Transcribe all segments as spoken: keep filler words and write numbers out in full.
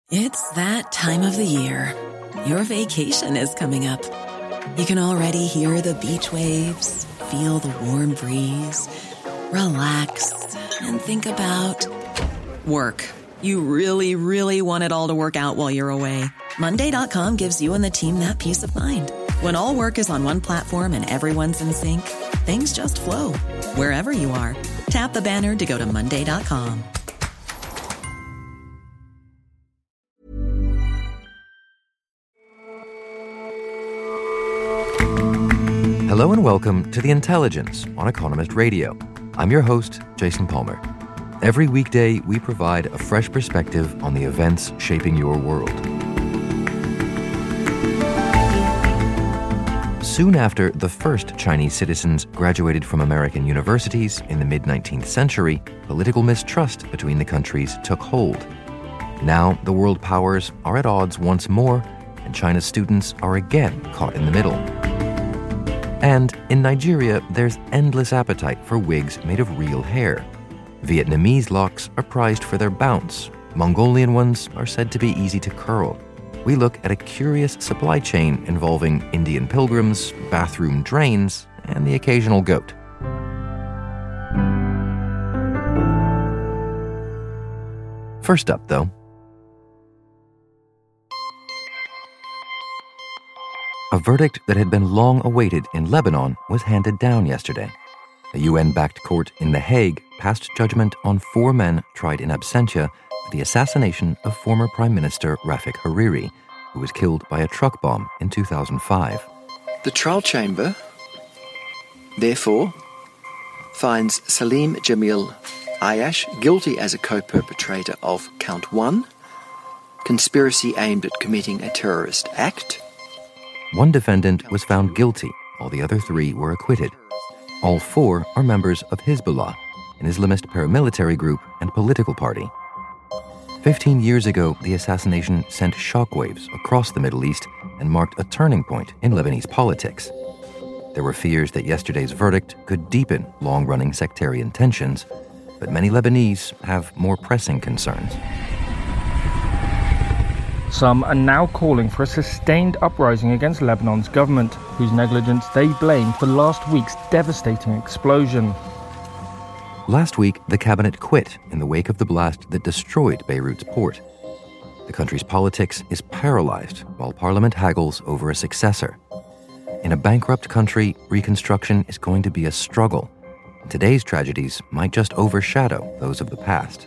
It's that time of the year. Your vacation is coming up. You can already hear the beach waves, feel the warm breeze, relax, and think about work. You really, really want it all to work out while you're away. Monday dot com gives you and the team that peace of mind. When all work is on one platform and everyone's in sync, things just flow. Wherever you are, tap the banner to go to Monday dot com. Hello and welcome to The Intelligence on Economist Radio. I'm your host, Jason Palmer. Every weekday, we provide a fresh perspective on the events shaping your world. Soon after the first Chinese citizens graduated from American universities in the mid-nineteenth century, political mistrust between the countries took hold. Now, the world powers are at odds once more, and China's students are again caught in the middle. And in Nigeria, there's endless appetite for wigs made of real hair. Vietnamese locks are prized for their bounce. Mongolian ones are said to be easy to curl. We look at a curious supply chain involving Indian pilgrims, bathroom drains, and the occasional goat. First up, though, a verdict that had been long awaited in Lebanon was handed down yesterday. A U N-backed court in The Hague passed judgment on four men tried in absentia for the assassination of former Prime Minister Rafik Hariri, who was killed by a truck bomb in two thousand five. The trial chamber, therefore, finds Salim Jamil Ayash guilty as a co-perpetrator of Count one, conspiracy aimed at committing a terrorist act. One defendant was found guilty, while the other three were acquitted. All four are members of Hezbollah, an Islamist paramilitary group and political party. Fifteen years ago, the assassination sent shockwaves across the Middle East and marked a turning point in Lebanese politics. There were fears that yesterday's verdict could deepen long-running sectarian tensions, but many Lebanese have more pressing concerns. Some are now calling for a sustained uprising against Lebanon's government, whose negligence they blame for last week's devastating explosion. Last week, the cabinet quit in the wake of the blast that destroyed Beirut's port. The country's politics is paralyzed while parliament haggles over a successor. In a bankrupt country, reconstruction is going to be a struggle. Today's tragedies might just overshadow those of the past.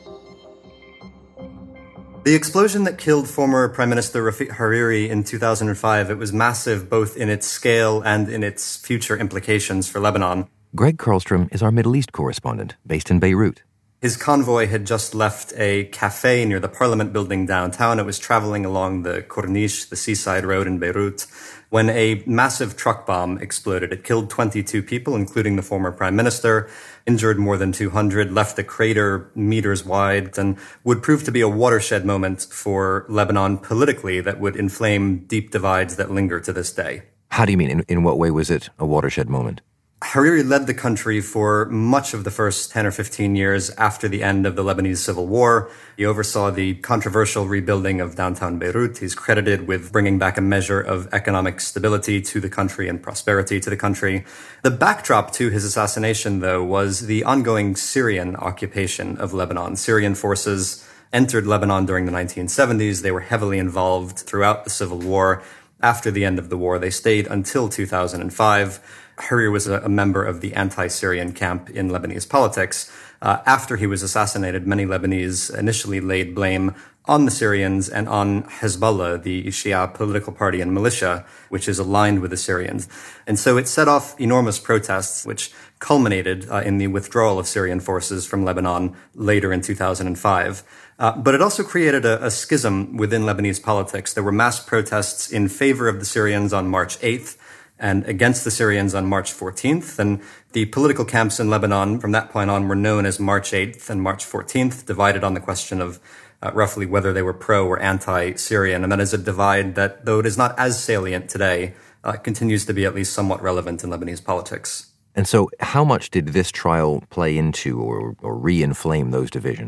The explosion that killed former Prime Minister Rafik Hariri in two thousand five, it was massive both in its scale and in its future implications for Lebanon. Greg Karlstrom is our Middle East correspondent, based in Beirut. His convoy had just left a cafe near the Parliament building downtown. It was traveling along the Corniche, the seaside road in Beirut, when a massive truck bomb exploded. It killed twenty-two people, including the former prime minister, injured more than two hundred, left a crater meters wide, and would prove to be a watershed moment for Lebanon politically that would inflame deep divides that linger to this day. How do you mean? In, in what way was it a watershed moment? Hariri led the country for much of the first ten or fifteen years after the end of the Lebanese civil war. He oversaw the controversial rebuilding of downtown Beirut. He's credited with bringing back a measure of economic stability to the country and prosperity to the country. The backdrop to his assassination, though, was the ongoing Syrian occupation of Lebanon. Syrian forces entered Lebanon during the nineteen seventies. They were heavily involved throughout the civil war. After the end of the war, they stayed until two thousand five. Hariri was a, a member of the anti-Syrian camp in Lebanese politics. Uh, after he was assassinated, many Lebanese initially laid blame on the Syrians and on Hezbollah, the Shia political party and militia, which is aligned with the Syrians. And so it set off enormous protests, which culminated uh, in the withdrawal of Syrian forces from Lebanon later in two thousand five. Uh, but it also created a, a schism within Lebanese politics. There were mass protests in favor of the Syrians on March eighth, and against the Syrians on March fourteenth. And the political camps in Lebanon from that point on were known as March eighth and March fourteenth, divided on the question of uh, roughly whether they were pro or anti-Syrian. And that is a divide that, though it is not as salient today, uh, continues to be at least somewhat relevant in Lebanese politics. And so how much did this trial play into or, or re-inflame those divisions?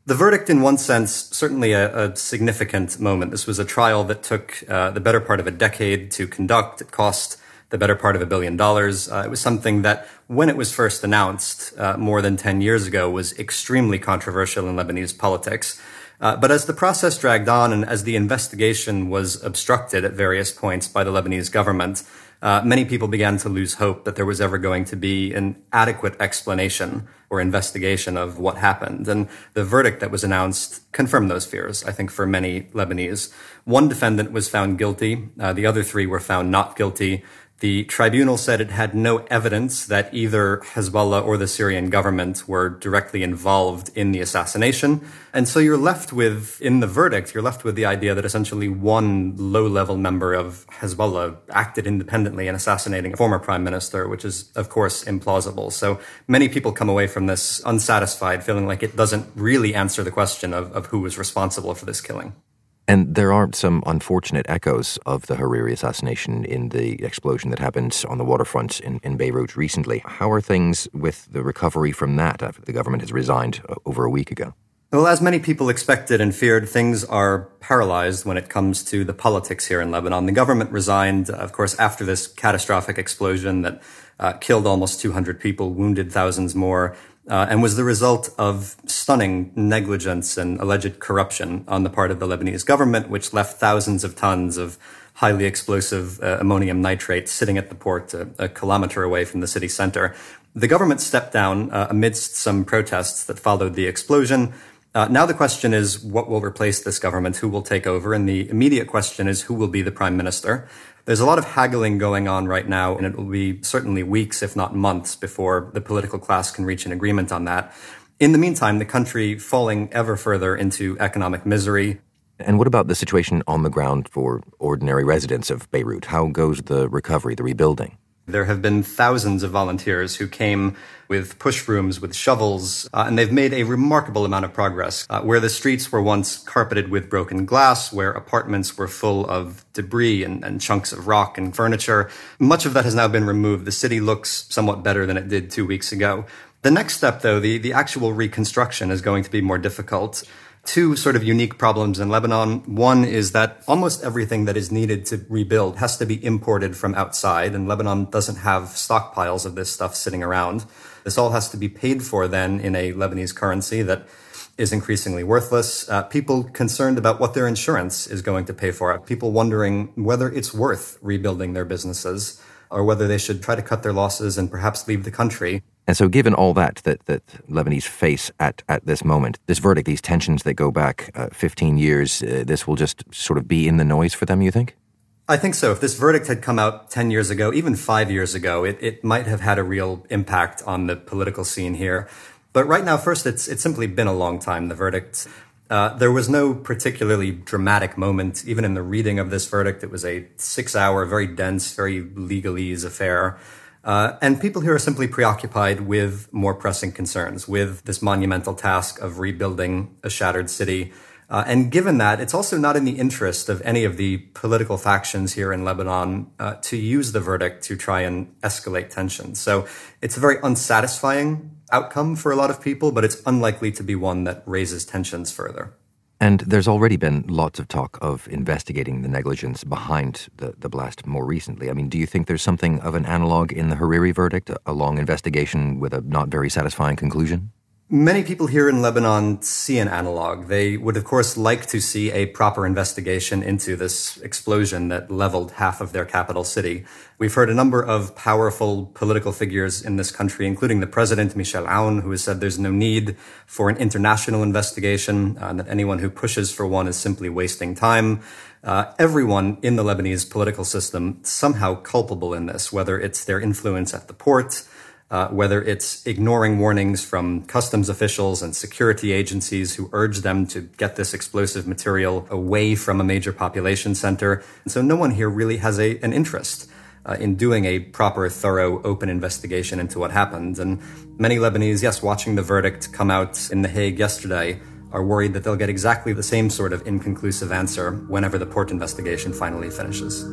The verdict, in one sense, certainly a, a significant moment. This was a trial that took uh, the better part of a decade to conduct. It cost the better part of a billion dollars. Uh, it was something that, when it was first announced uh, more than ten years ago, was extremely controversial in Lebanese politics. Uh, but as the process dragged on and as the investigation was obstructed at various points by the Lebanese government, uh, many people began to lose hope that there was ever going to be an adequate explanation or investigation of what happened. And the verdict that was announced confirmed those fears, I think, for many Lebanese. One defendant was found guilty. Uh, the other three were found not guilty. The tribunal said it had no evidence that either Hezbollah or the Syrian government were directly involved in the assassination. And so you're left with, in the verdict, you're left with the idea that essentially one low-level member of Hezbollah acted independently in assassinating a former prime minister, which is, of course, implausible. So many people come away from this unsatisfied, feeling like it doesn't really answer the question of, of who was responsible for this killing. And there are some unfortunate echoes of the Hariri assassination in the explosion that happened on the waterfront in, in Beirut recently. How are things with the recovery from that after the government has resigned over a week ago? Well, as many people expected and feared, things are paralyzed when it comes to the politics here in Lebanon. The government resigned, of course, after this catastrophic explosion that uh, killed almost two hundred people, wounded thousands more, Uh, and was the result of stunning negligence and alleged corruption on the part of the Lebanese government, which left thousands of tons of highly explosive uh, ammonium nitrate sitting at the port a, a kilometer away from the city center. The government stepped down uh, amidst some protests that followed the explosion. Uh, now the question is, what will replace this government? Who will take over? And the immediate question is, who will be the prime minister? There's a lot of haggling going on right now, and it will be certainly weeks, if not months, before the political class can reach an agreement on that. In the meantime, the country falling ever further into economic misery. And what about the situation on the ground for ordinary residents of Beirut? How goes the recovery, the rebuilding? There have been thousands of volunteers who came with push brooms, with shovels, uh, and they've made a remarkable amount of progress. Uh, where the streets were once carpeted with broken glass, where apartments were full of debris and, and chunks of rock and furniture, much of that has now been removed. The city looks somewhat better than it did two weeks ago. The next step, though, the, the actual reconstruction is going to be more difficult. Two sort of unique problems in Lebanon. One is that almost everything that is needed to rebuild has to be imported from outside, and Lebanon doesn't have stockpiles of this stuff sitting around. This all has to be paid for then in a Lebanese currency that is increasingly worthless. Uh, people concerned about what their insurance is going to pay for it. People wondering whether it's worth rebuilding their businesses or whether they should try to cut their losses and perhaps leave the country. And so given all that that, that Lebanese face at, at this moment, this verdict, these tensions that go back uh, fifteen years, uh, this will just sort of be in the noise for them, you think? I think so. If this verdict had come out ten years ago, even five years ago, it, it might have had a real impact on the political scene here. But right now, first, it's it's simply been a long time, the verdict. Uh, there was no particularly dramatic moment, even in the reading of this verdict. It was a six-hour, very dense, very legalese affair. Uh, and people here are simply preoccupied with more pressing concerns, with this monumental task of rebuilding a shattered city. Uh, and given that, it's also not in the interest of any of the political factions here in Lebanon uh, to use the verdict to try and escalate tensions. So it's a very unsatisfying outcome for a lot of people, but it's unlikely to be one that raises tensions further. And there's already been lots of talk of investigating the negligence behind the, the blast more recently. I mean, do you think there's something of an analog in the Hariri verdict, a, a long investigation with a not very satisfying conclusion? Many people here in Lebanon see an analog. They would, of course, like to see a proper investigation into this explosion that leveled half of their capital city. We've heard a number of powerful political figures in this country, including the president, Michel Aoun, who has said there's no need for an international investigation, uh, and that anyone who pushes for one is simply wasting time. Uh, everyone in the Lebanese political system somehow culpable in this, whether it's their influence at the port, Uh, whether it's ignoring warnings from customs officials and security agencies who urge them to get this explosive material away from a major population center. And so no one here really has a, an interest uh, in doing a proper, thorough, open investigation into what happened. And many Lebanese, yes, watching the verdict come out in The Hague yesterday, are worried that they'll get exactly the same sort of inconclusive answer whenever the port investigation finally finishes.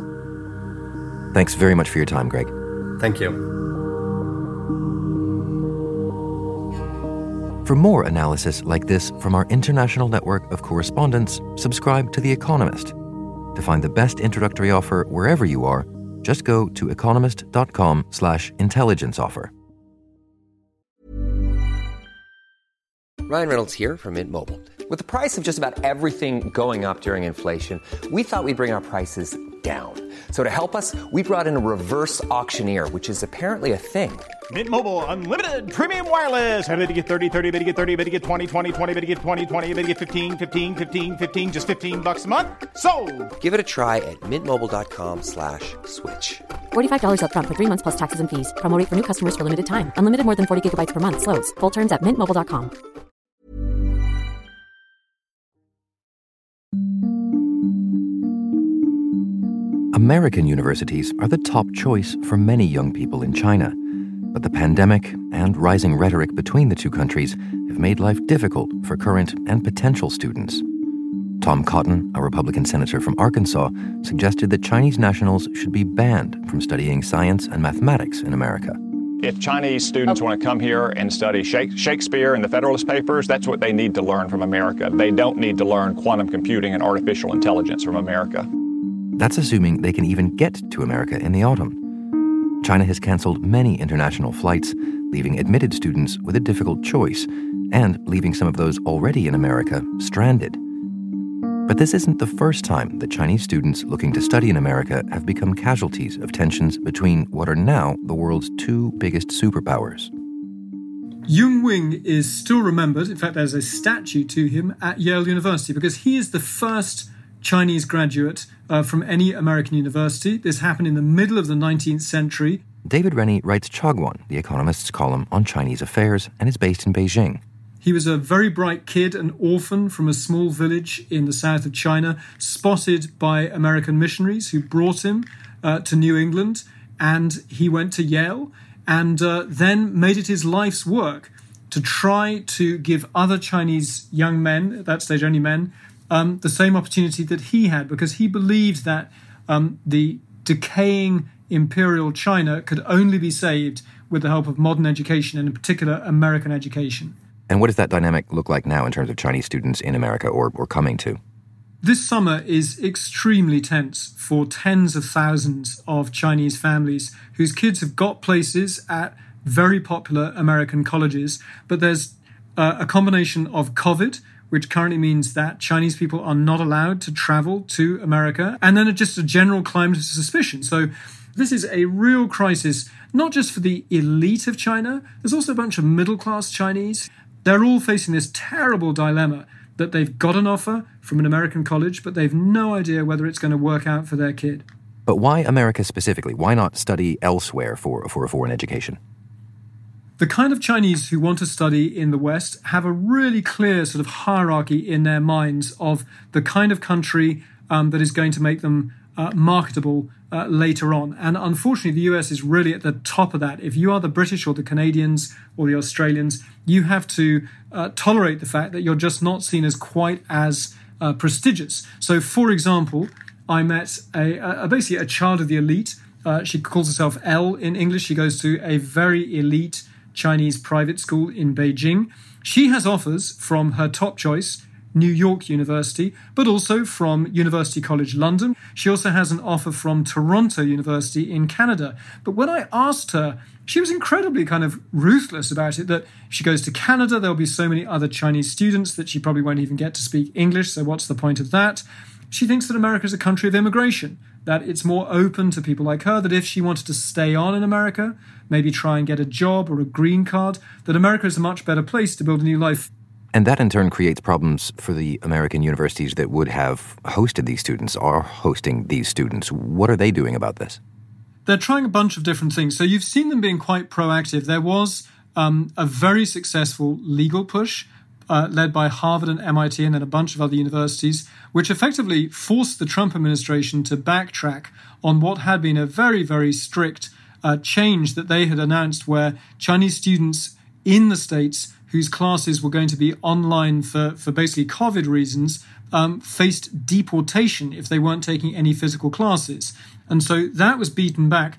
Thanks very much for your time, Greg. Thank you. For more analysis like this from our international network of correspondents, subscribe to The Economist. To find the best introductory offer wherever you are, just go to economist.com slash intelligence offer. Ryan Reynolds here from Mint Mobile. With the price of just about everything going up during inflation, we thought we'd bring our prices down. So to help us, we brought in a reverse auctioneer, which is apparently a thing. Mint Mobile Unlimited Premium Wireless. How to get thirty, thirty, how to get thirty, how to get twenty, twenty, twenty, how to get twenty, twenty, how to get fifteen, fifteen, fifteen, fifteen, just fifteen bucks a month? Sold! Give it a try at mintmobile.com slash switch. forty-five dollars up front for three months plus taxes and fees. Promo rate for new customers for limited time. Unlimited more than forty gigabytes per month. Slows full terms at mint mobile dot com. American universities are the top choice for many young people in China. But the pandemic and rising rhetoric between the two countries have made life difficult for current and potential students. Tom Cotton, a Republican senator from Arkansas, suggested that Chinese nationals should be banned from studying science and mathematics in America. If Chinese students want to come here and study Shakespeare and the Federalist Papers, that's what they need to learn from America. They don't need to learn quantum computing and artificial intelligence from America. That's assuming they can even get to America in the autumn. China has canceled many international flights, leaving admitted students with a difficult choice, and leaving some of those already in America stranded. But this isn't the first time that Chinese students looking to study in America have become casualties of tensions between what are now the world's two biggest superpowers. Yung Wing is still remembered, in fact there's a statue to him at Yale University, because he is the first Chinese graduate uh, from any American university. This happened in the middle of the nineteenth century. David Rennie writes Chogwon, The Economist's column on Chinese affairs, and is based in Beijing. He was a very bright kid, an orphan from a small village in the south of China, spotted by American missionaries who brought him uh, to New England, and he went to Yale and uh, then made it his life's work to try to give other Chinese young men, at that stage only men, Um, the same opportunity that he had, because he believed that um, the decaying imperial China could only be saved with the help of modern education, and in particular American education. And what does that dynamic look like now in terms of Chinese students in America or, or coming to? This summer is extremely tense for tens of thousands of Chinese families whose kids have got places at very popular American colleges, but there's uh, a combination of COVID, which currently means that Chinese people are not allowed to travel to America, and then just a general climate of suspicion. So this is a real crisis, not just for the elite of China. There's also a bunch of middle-class Chinese. They're all facing this terrible dilemma that they've got an offer from an American college, but they've no idea whether it's going to work out for their kid. But why America specifically? Why not study elsewhere for, for a foreign education? The kind of Chinese who want to study in the West have a really clear sort of hierarchy in their minds of the kind of country um, that is going to make them uh, marketable uh, later on. And unfortunately, the U S is really at the top of that. If you are the British or the Canadians or the Australians, you have to uh, tolerate the fact that you're just not seen as quite as uh, prestigious. So, for example, I met a, a basically a child of the elite. Uh, she calls herself Elle in English. She goes to a very elite Chinese private school in Beijing. She has offers from her top choice, New York University, but also from University College London. She also has an offer from Toronto University in Canada. But when I asked her, she was incredibly kind of ruthless about it, that she goes to Canada, there'll be so many other Chinese students that she probably won't even get to speak English, so what's the point of that? She thinks that America is a country of immigration, that it's more open to people like her, that if she wanted to stay on in America, maybe try and get a job or a green card, that America is a much better place to build a new life. And that in turn creates problems for the American universities that would have hosted these students, are hosting these students. What are they doing about this? They're trying a bunch of different things. So you've seen them being quite proactive. There was um, a very successful legal push uh, led by Harvard and M I T and then a bunch of other universities, which effectively forced the Trump administration to backtrack on what had been a very, very strict uh, change that they had announced, where Chinese students in the States whose classes were going to be online for, for basically COVID reasons, um, faced deportation if they weren't taking any physical classes. And so that was beaten back.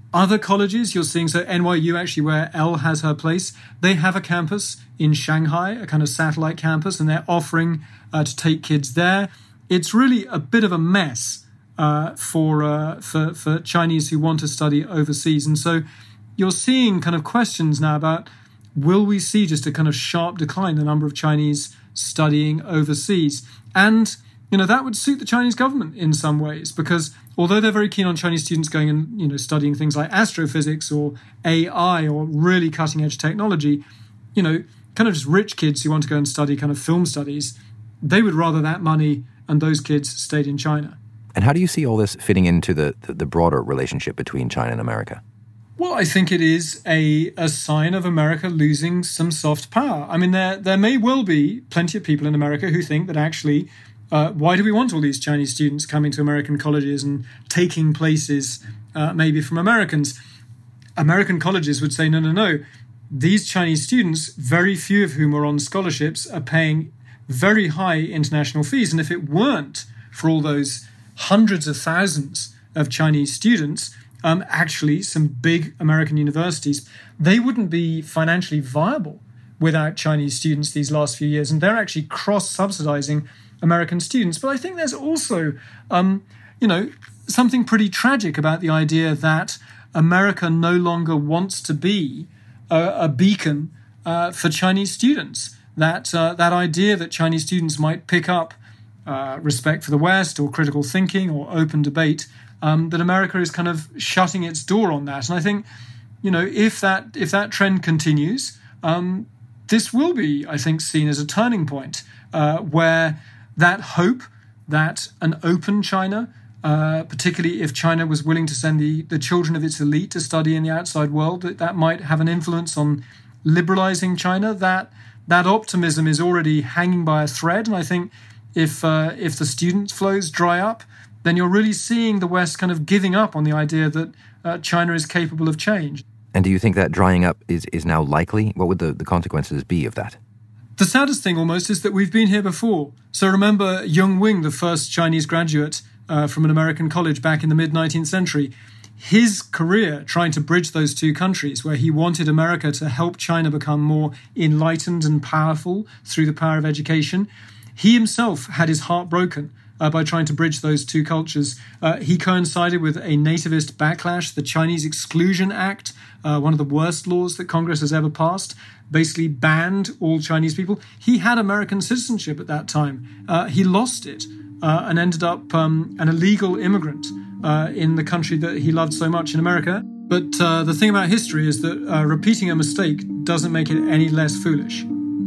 Other colleges you're seeing, so N Y U actually, where Elle has her place, they have a campus in Shanghai, a kind of satellite campus, and they're offering uh, to take kids there. It's really a bit of a mess uh, for, uh, for for Chinese who want to study overseas. And so you're seeing kind of questions now about, will we see just a kind of sharp decline in the number of Chinese studying overseas? And, you know, that would suit the Chinese government in some ways, because although they're very keen on Chinese students going and, you know, studying things like astrophysics or A I or really cutting edge technology, you know, kind of just rich kids who want to go and study kind of film studies, they would rather that money and those kids stayed in China. And how do you see all this fitting into the, the, the broader relationship between China and America? Well, I think it is a, a sign of America losing some soft power. I mean, there there may well be plenty of people in America who think that actually, uh, why do we want all these Chinese students coming to American colleges and taking places uh, maybe from Americans? American colleges would say, no, no, no. These Chinese students, very few of whom are on scholarships, are paying very high international fees. And if it weren't for all those hundreds of thousands of Chinese students, Um, actually, some big American universities, they wouldn't be financially viable without Chinese students these last few years. And they're actually cross-subsidizing American students. But I think there's also, um, you know, something pretty tragic about the idea that America no longer wants to be a, a beacon uh, for Chinese students. That, uh, that idea that Chinese students might pick up uh, respect for the West or critical thinking or open debate, Um, that America is kind of shutting its door on that. And I think, you know, if that if that trend continues, um, this will be, I think, seen as a turning point uh, where that hope that an open China, uh, particularly if China was willing to send the, the children of its elite to study in the outside world, that that might have an influence on liberalizing China, that that optimism is already hanging by a thread. And I think if uh, if the student flows dry up, then you're really seeing the West kind of giving up on the idea that uh, China is capable of change. And do you think that drying up is, is now likely? What would the, the consequences be of that? The saddest thing almost is that we've been here before. So remember Yung Wing, the first Chinese graduate uh, from an American college back in the mid-nineteenth century. His career trying to bridge those two countries, where he wanted America to help China become more enlightened and powerful through the power of education, he himself had his heart broken Uh, by trying to bridge those two cultures. Uh, he coincided with a nativist backlash, the Chinese Exclusion Act, uh, one of the worst laws that Congress has ever passed, basically banned all Chinese people. He had American citizenship at that time. Uh, he lost it uh, and ended up um, an illegal immigrant uh, in the country that he loved so much in America. But uh, the thing about history is that uh, repeating a mistake doesn't make it any less foolish.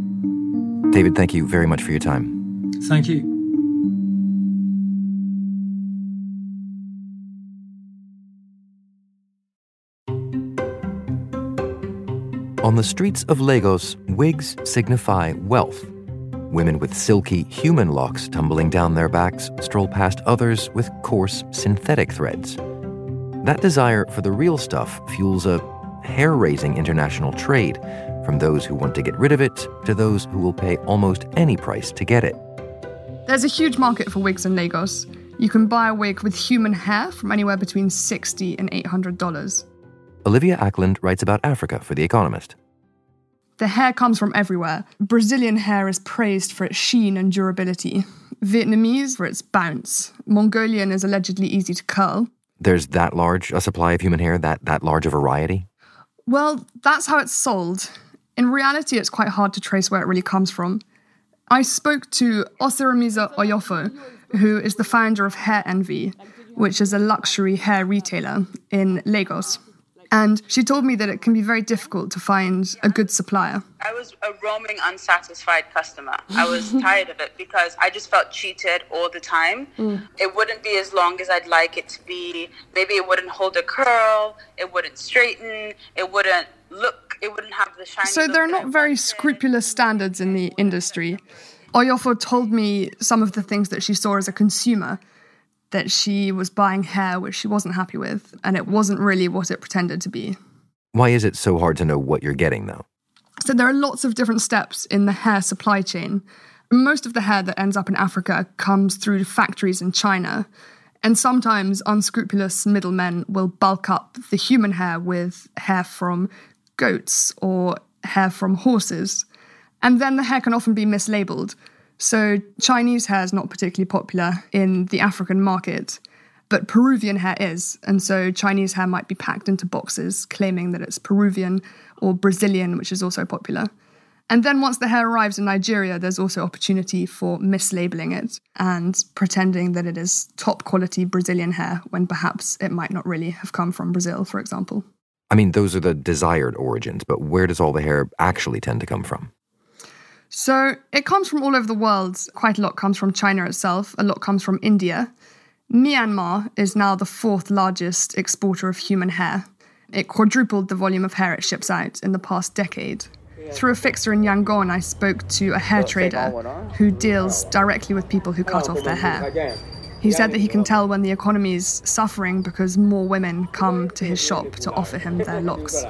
David, thank you very much for your time. Thank you. On the streets of Lagos, wigs signify wealth. Women with silky human locks tumbling down their backs stroll past others with coarse synthetic threads. That desire for the real stuff fuels a hair-raising international trade, from those who want to get rid of it to those who will pay almost any price to get it. There's a huge market for wigs in Lagos. You can buy a wig with human hair from anywhere between sixty dollars and eight hundred dollars. Olivia Ackland writes about Africa for The Economist. The hair comes from everywhere. Brazilian hair is praised for its sheen and durability. Vietnamese for its bounce. Mongolian is allegedly easy to curl. There's that large a supply of human hair, that, that large a variety? Well, that's how it's sold. In reality, it's quite hard to trace where it really comes from. I spoke to Osiramiza Oyofo, who is the founder of Hair Envy, which is a luxury hair retailer in Lagos. And she told me that it can be very difficult to find a good supplier. I was a roaming, unsatisfied customer. I was tired of it because I just felt cheated all the time. Mm. It wouldn't be as long as I'd like it to be. Maybe it wouldn't hold a curl. It wouldn't straighten. It wouldn't look. It wouldn't have the shiny. So there are not very scrupulous standards in the industry. Oyofo told me some of the things that she saw as a consumer, that she was buying hair which she wasn't happy with, and it wasn't really what it pretended to be. Why is it so hard to know what you're getting, though? So there are lots of different steps in the hair supply chain. Most of the hair that ends up in Africa comes through factories in China, And sometimes unscrupulous middlemen will bulk up the human hair with hair from goats or hair from horses. And then the hair can often be mislabeled. So Chinese hair is not particularly popular in the African market, but Peruvian hair is. And so Chinese hair might be packed into boxes claiming that it's Peruvian or Brazilian, which is also popular. And then once the hair arrives in Nigeria, there's also opportunity for mislabeling it and pretending that it is top quality Brazilian hair when perhaps it might not really have come from Brazil, for example. I mean, those are the desired origins, but where does all the hair actually tend to come from? So it comes from all over the world. Quite a lot comes from China itself. A lot comes from India. Myanmar is now the fourth largest exporter of human hair. It quadrupled the volume of hair it ships out in the past decade. Through a fixer in Yangon, I spoke to a hair trader who deals directly with people who cut off their hair. He said that he can tell when the economy is suffering because more women come to his shop to offer him their locks.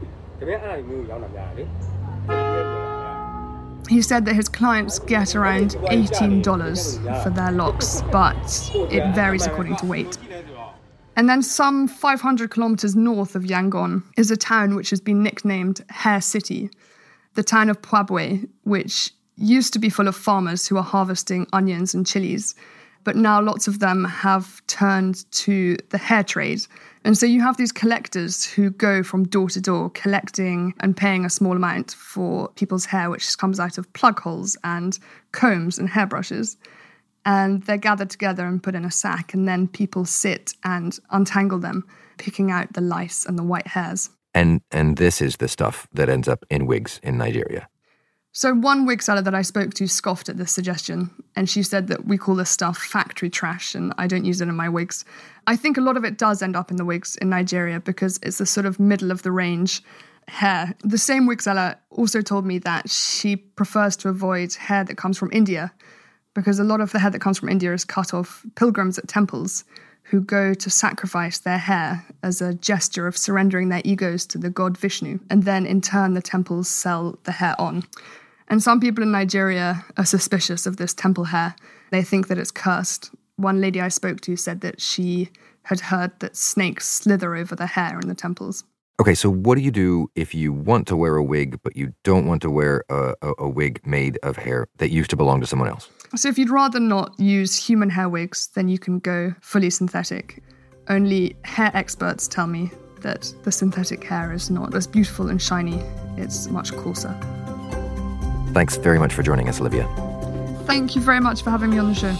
He said that his clients get around eighteen dollars for their locks, but it varies according to weight. And then some five hundred kilometers north of Yangon is a town which has been nicknamed Hair City, the town of Puebwe, which used to be full of farmers who are harvesting onions and chilies, but now lots of them have turned to the hair trade. And so you have these collectors who go from door to door collecting and paying a small amount for people's hair, which comes out of plug holes and combs and hairbrushes. And they're gathered together and put in a sack, and then people sit and untangle them, picking out the lice and the white hairs. And and this is the stuff that ends up in wigs in Nigeria. So one wig seller that I spoke to scoffed at this suggestion, and she said that we call this stuff factory trash and I don't use it in my wigs. I think a lot of it does end up in the wigs in Nigeria because it's the sort of middle of the range hair. The same wig seller also told me that she prefers to avoid hair that comes from India because a lot of the hair that comes from India is cut off pilgrims at temples who go to sacrifice their hair as a gesture of surrendering their egos to the god Vishnu. And then in turn, the temples sell the hair on. And some people in Nigeria are suspicious of this temple hair. They think that it's cursed. One lady I spoke to said that she had heard that snakes slither over the hair in the temples. Okay, so what do you do if you want to wear a wig, but you don't want to wear a, a, a wig made of hair that used to belong to someone else? So if you'd rather not use human hair wigs, then you can go fully synthetic. Only hair experts tell me that the synthetic hair is not as beautiful and shiny. It's much coarser. Thanks very much for joining us, Olivia. Thank you very much for having me on the show.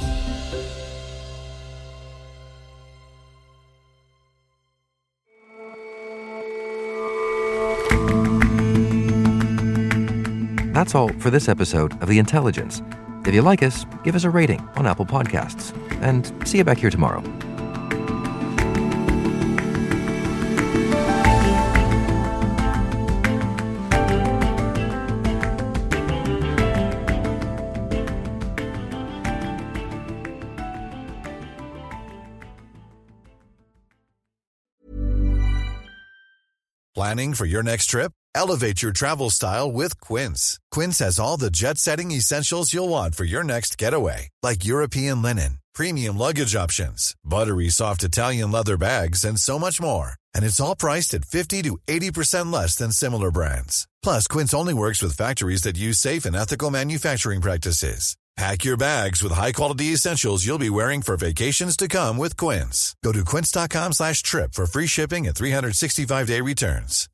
That's all for this episode of The Intelligence. If you like us, give us a rating on Apple Podcasts. And see you back here tomorrow. Planning for your next trip? Elevate your travel style with Quince. Quince has all the jet-setting essentials you'll want for your next getaway, like European linen, premium luggage options, buttery soft Italian leather bags, and so much more. And it's all priced at fifty to eighty percent less than similar brands. Plus, Quince only works with factories that use safe and ethical manufacturing practices. Pack your bags with high-quality essentials you'll be wearing for vacations to come with Quince. Go to quince.com slash trip for free shipping and three sixty-five day returns.